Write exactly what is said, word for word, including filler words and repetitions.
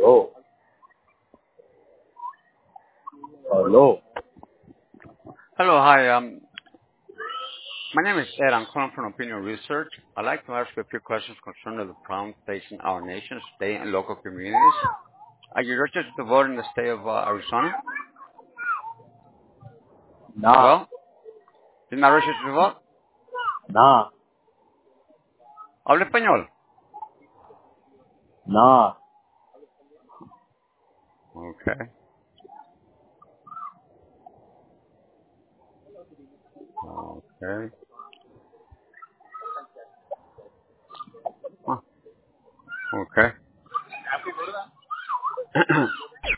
Hello. Hello. Hello, hi. Um, my name is Ed. I'm calling from Opinion Research. I'd like to ask you a few questions concerning the problems facing our nation, state, and local communities. Are you registered to vote in the state of uh, Arizona? Nah. Well, ¿tienes not registered to vote? Nah. Habla español. Nah. Okay. Okay.